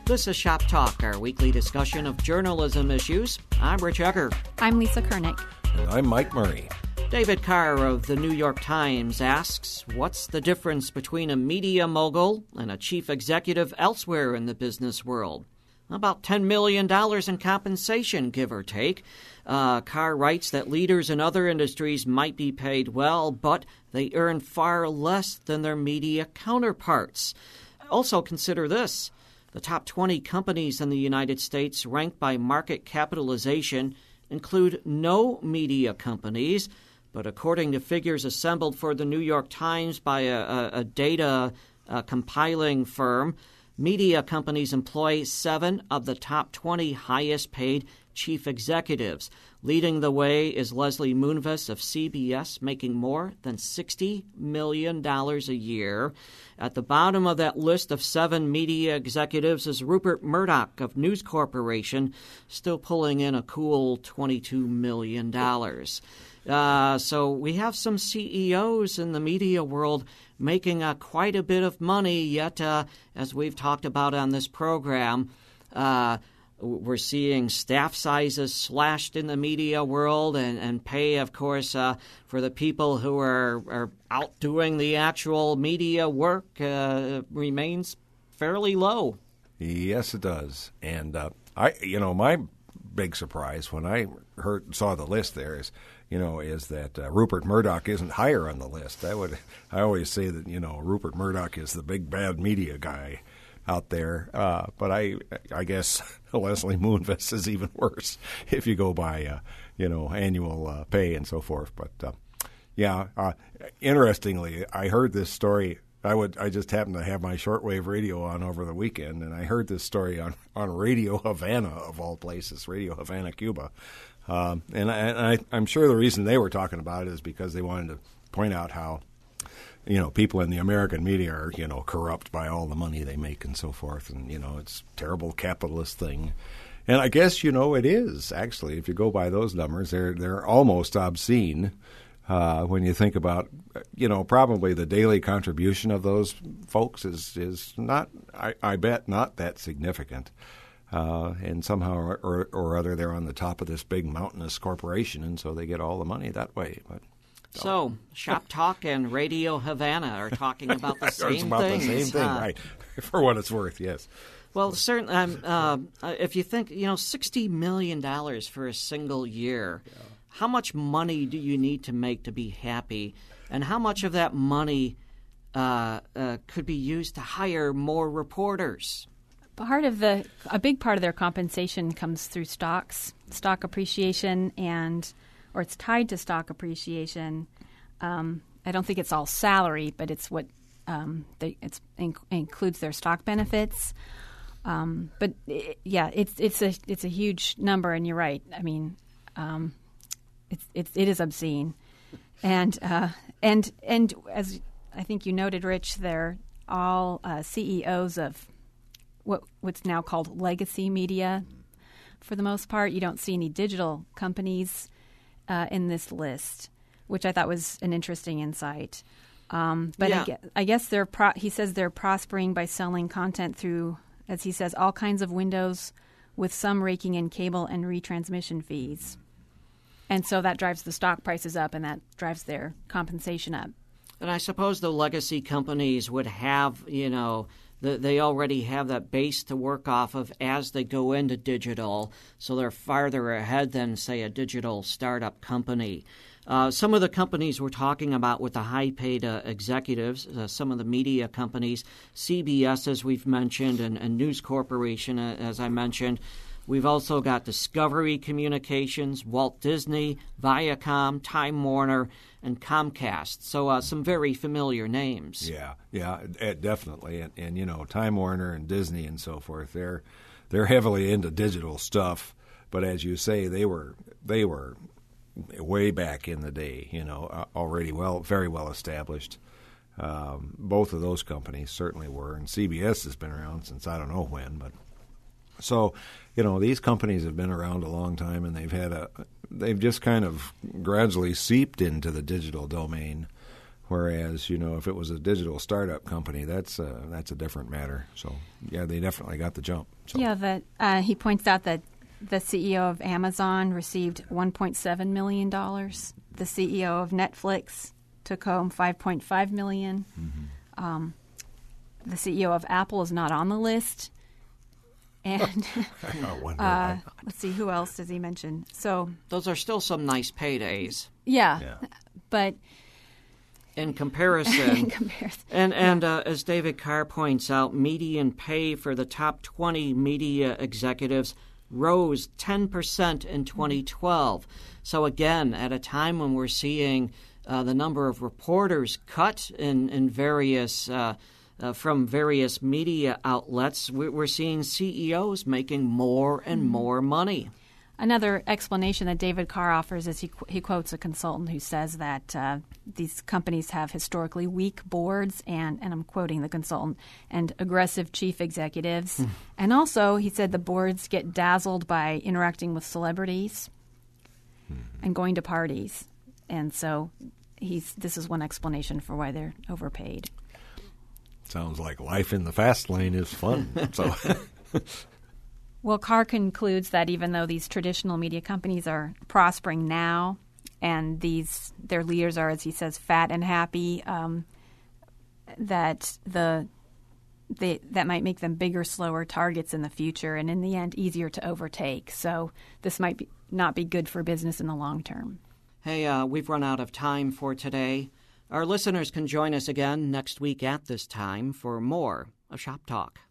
This is Shop Talk, our weekly discussion of journalism issues. I'm Rich Egger. I'm Lisa Kernick. And I'm Mike Murray. David Carr of the New York Times asks, what's the difference between a media mogul and a chief executive elsewhere in the business world? About $10 million in compensation, give or take. Carr writes that leaders in other industries might be paid well, but they earn far less than their media counterparts. Also consider this. The top 20 companies in the United States ranked by market capitalization include no media companies, but according to figures assembled for the New York Times by a data compiling firm, media companies employ 7 of the top 20 highest-paid chief executives. Leading the way is Leslie Moonves of CBS, making more than $60 million a year. At the bottom of that list of 7 media executives is Rupert Murdoch of News Corporation, still pulling in a cool $22 million. So we have some CEOs in the media world making quite a bit of money, yet, as we've talked about on this program, we're seeing staff sizes slashed in the media world, and pay, of course, for the people who are out doing the actual media work remains fairly low. Yes, it does. And my big surprise when I saw the list there is that Rupert Murdoch isn't higher on the list. I always say that Rupert Murdoch is the big bad media guy out there, but I guess Leslie Moonves is even worse if you go by annual pay and so forth. But interestingly, I heard this story. I just happened to have my shortwave radio on over the weekend, and I heard this story on Radio Havana, of all places, Radio Havana, Cuba. And I'm sure the reason they were talking about it is because they wanted to point out how, people in the American media are, corrupt by all the money they make and so forth. And, it's a terrible capitalist thing. And I guess, it is, actually. If you go by those numbers, they're almost obscene. When you think about, probably the daily contribution of those folks is not, I bet, not that significant. And somehow or other, they're on the top of this big mountainous corporation, and so they get all the money that way. But so Shop Talk and Radio Havana are talking about the same it's about things. The same thing, right? For what it's worth, yes. Well, certainly, if you think, $60 million for a single year. Yeah. How much money do you need to make to be happy, and how much of that money could be used to hire more reporters? A big part of their compensation comes through stock appreciation, or it's tied to stock appreciation. I don't think it's all salary, but it's what includes their stock benefits. But it's a huge number, and you're right. I mean. It is obscene, and as I think you noted, Rich, they're all CEOs of what's now called legacy media. For the most part, you don't see any digital companies in this list, which I thought was an interesting insight. I guess he says they're prospering by selling content through, as he says, all kinds of windows, with some raking in cable and retransmission fees. And so that drives the stock prices up, and that drives their compensation up. And I suppose the legacy companies would have, they already have that base to work off of as they go into digital, so they're farther ahead than, say, a digital startup company. Some of the companies we're talking about with the high-paid executives, some of the media companies, CBS, as we've mentioned, and News Corporation, as I mentioned. We've also got Discovery Communications, Walt Disney, Viacom, Time Warner, and Comcast. So some very familiar names. Yeah, definitely. And Time Warner and Disney and so forth, they're heavily into digital stuff. But as you say, they were way back in the day, already very well established. Both of those companies certainly were, and CBS has been around since I don't know when, but. So, these companies have been around a long time, and they've just kind of gradually seeped into the digital domain, Whereas, if it was a digital startup company, that's a different matter. So, yeah, they definitely got the jump. So. Yeah, he points out that the CEO of Amazon received $1.7 million. The CEO of Netflix took home $5.5 million. Mm-hmm. The CEO of Apple is not on the list. And let's see, who else does he mention? So those are still some nice paydays. Yeah. But in comparison, and as David Carr points out, median pay for the top 20 media executives rose 10% in 2012. So again, at a time when we're seeing the number of reporters cut in various from various media outlets, we're seeing CEOs making more and more money. Another explanation that David Carr offers is he quotes a consultant who says that these companies have historically weak boards and I'm quoting the consultant, and aggressive chief executives. And also, he said the boards get dazzled by interacting with celebrities and going to parties. And so this is one explanation for why they're overpaid. Sounds like life in the fast lane is fun. So. Well, Carr concludes that even though these traditional media companies are prospering now and their leaders are, as he says, fat and happy, that might make them bigger, slower targets in the future and in the end easier to overtake. So this might not be good for business in the long term. Hey, we've run out of time for today. Our listeners can join us again next week at this time for more of Shop Talk.